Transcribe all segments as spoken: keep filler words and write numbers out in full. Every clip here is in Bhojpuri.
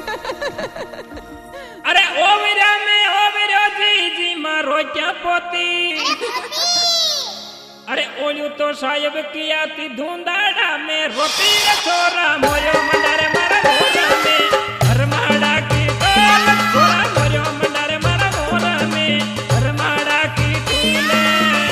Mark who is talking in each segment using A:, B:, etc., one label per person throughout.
A: अरे ओ वीरा में ओ वीरो जी जी मारो क्या पोती अरे ओलू तो साहेब किया ती धुंधाड़ा में रोटी रे छोरा मोयो मंडारे मारा मोरा में हरमाड़ा की टोल छोरा मोयो मंडारे मारा मोरा में हरमाड़ा की टूले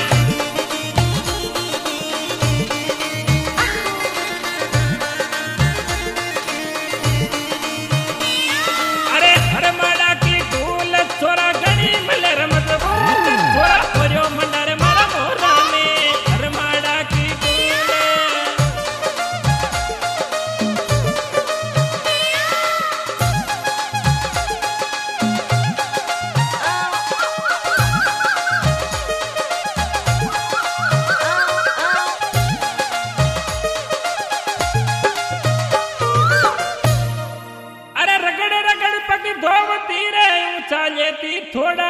A: अरे हरमाड़ा की टूल छोरा गणी मलर मजबूत छोरा मोयो मंडारे मारा मोरा में हरमाड़ा की टूले अरे रगड़ रगड़ पग धोवती रे ऊंचा लेती थोड़ा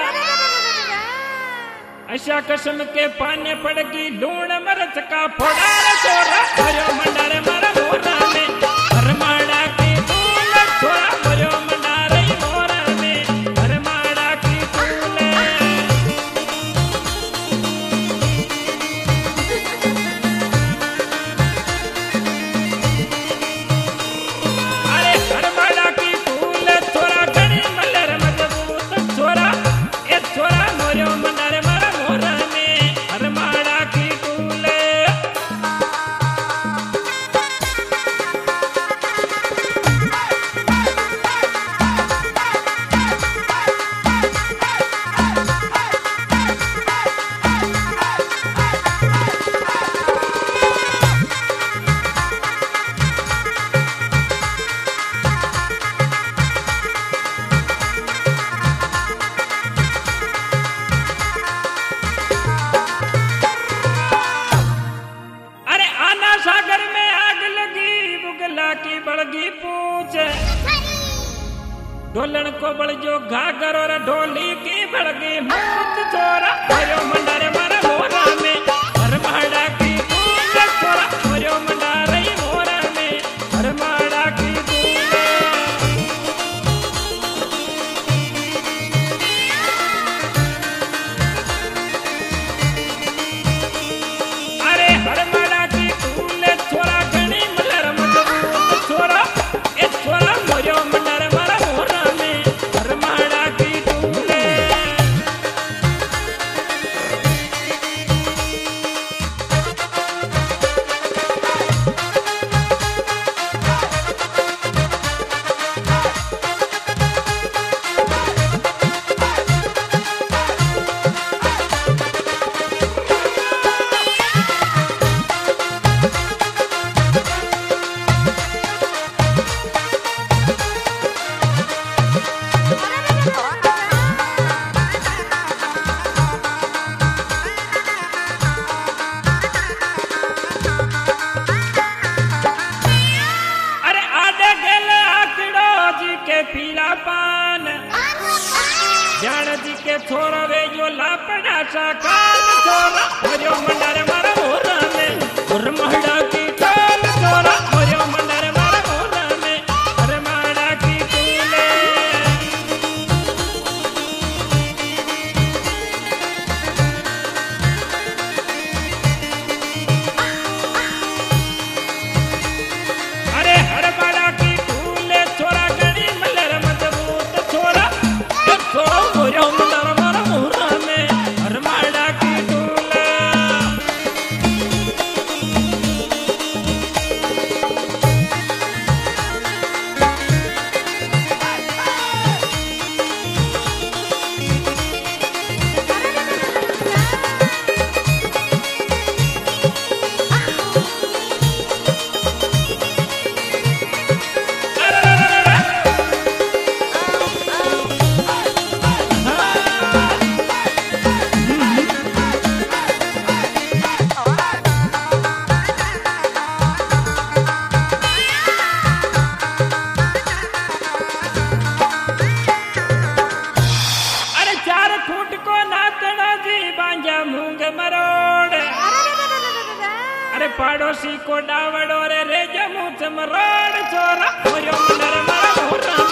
A: ऐसा कसम के पाने पड़गी लूण मरच का फोड़ा रे छोरा मरो मंडारे मारा मोरा में हरमाड़ा की टूल छोरा मरो मंडारे मोरा में हरमाड़ा की टूले अरे हरमाड़ा की टूल छोरा गणी मलर मजबूत छोरा ए छोरा मरो मंडारे मारा मोरा में हरमाड़ा की टूले अरे आना सागर में आग लगी बुगला की बड़गी पूछ ढोलन को बड़ जो घाघर और ढोली की बड़गी मूछ छोरा मरो मंडारे मारा मोरा में हरमाड़ा की टूल छोरा मरो मंडारे मोरा में हरमाड़ा की टूले अरे हरमाड़ा की टूले छोरा गणी मलर मजबूत छोरा ए छोरा मोयो मंडारे मारा मोरा में हरमाड़ा की टूले अरे आडे गेले आकड़ो जी के पीला पान जान जी के छोरा वे जो लापड़ा सा कान छोरा मरो मंडारे मारा मोरा में हरमाड़ा की टोल छोरा मरो मंडारे मारा मोरा में हरमाड़ा की टूले अरे हरमाड़ा की टूले छोरा गणी मलर मजबूत छोरा ए छोरा मोयो मंडारे मारा मोरा में हरमाड़ा की टूले पड़ोसी को डावड़ो रे रे जमू चमरोड़ छोरा मोयो मंडर मारा मोरा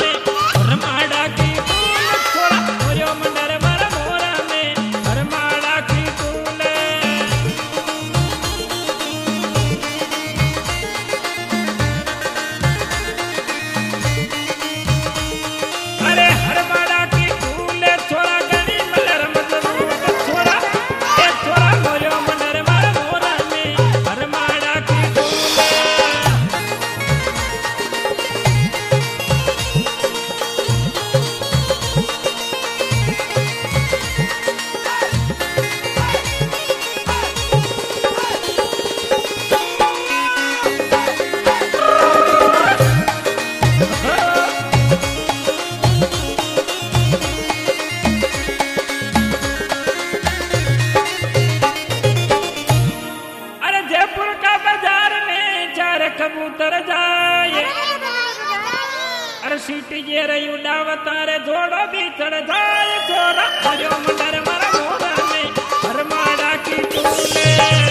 A: जाए अरे सीटी जे रही उड़ावता रे जोड़ो भी चढ़ जाए छोरा हरिओम डर मारा मोहन में हर माड़ा की टूले